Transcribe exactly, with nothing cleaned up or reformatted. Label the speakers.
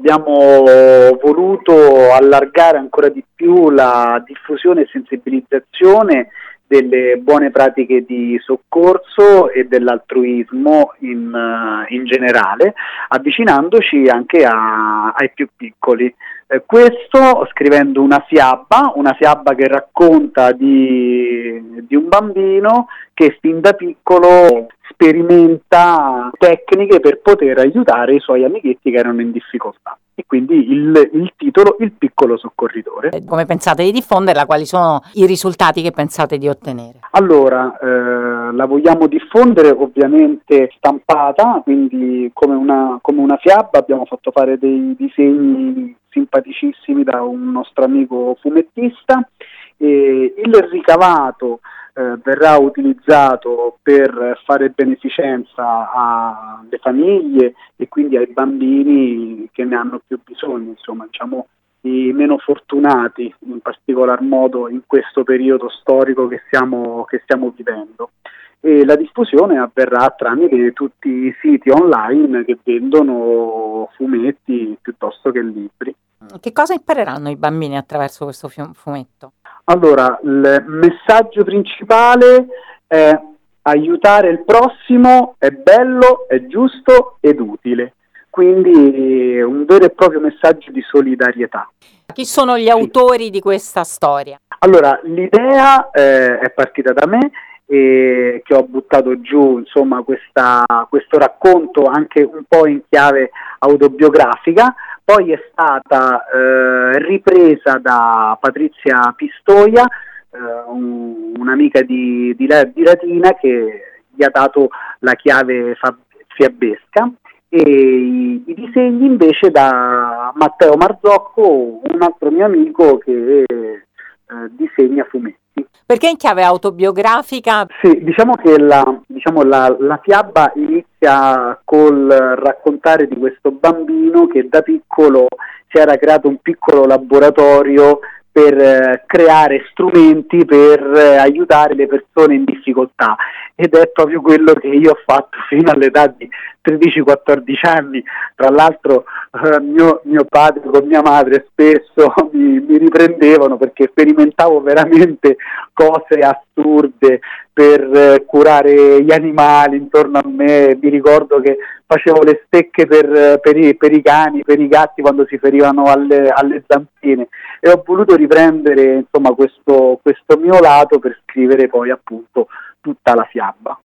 Speaker 1: abbiamo voluto allargare ancora di più la diffusione e sensibilizzazione delle buone pratiche di soccorso e dell'altruismo in, uh, in generale, avvicinandoci anche a, ai più piccoli. Eh, questo scrivendo una fiaba, una fiaba che racconta di, di un bambino che fin da piccolo sperimenta tecniche per poter aiutare i suoi amichetti che erano in difficoltà. E quindi il, il titolo Il piccolo soccorritore.
Speaker 2: Come pensate di diffonderla? Quali sono i risultati che pensate di ottenere?
Speaker 1: Allora, eh, la vogliamo diffondere ovviamente stampata, quindi come una, come una fiaba. Abbiamo fatto fare dei disegni simpaticissimi da un nostro amico fumettista, e il ricavato eh, verrà utilizzato per fare beneficenza alle famiglie e quindi ai bambini che ne hanno più bisogno, insomma, diciamo i meno fortunati, in particolar modo in questo periodo storico che stiamo, che stiamo vivendo. E la diffusione avverrà tramite tutti i siti online che vendono fumetti piuttosto che libri.
Speaker 2: Che cosa impareranno i bambini attraverso questo fumetto?
Speaker 1: Allora, il messaggio principale è: aiutare il prossimo è bello, è giusto ed utile. Quindi un vero e proprio messaggio di solidarietà.
Speaker 2: Chi sono gli autori di questa storia?
Speaker 1: Allora, l'idea eh, è partita da me, e che ho buttato giù, insomma, questa, questo racconto anche un po' in chiave autobiografica. Poi è stata eh, ripresa da Patrizia Pistoia, eh, un, un'amica di, di, di Latina, che gli ha dato la chiave fab- fiabesca, e i, i disegni invece da Matteo Marzocco, un altro mio amico che eh, disegna fumetti.
Speaker 2: Perché in chiave autobiografica?
Speaker 1: Sì, diciamo che la, diciamo la, la fiaba inizia col raccontare di questo bambino che da piccolo si era creato un piccolo laboratorio per eh, creare strumenti per eh, aiutare le persone in difficoltà, ed è proprio quello che io ho fatto fino all'età di tredici quattordici anni. Tra l'altro eh, mio, mio padre con mia madre spesso mi, mi riprendevano perché sperimentavo veramente cose assurde per eh, curare gli animali intorno a me. Mi ricordo che facevo le stecche per, per, i, per i cani, per i gatti quando si ferivano alle, alle zampine, e ho voluto riprendere, insomma, questo, questo mio lato per scrivere poi appunto tutta la fiaba.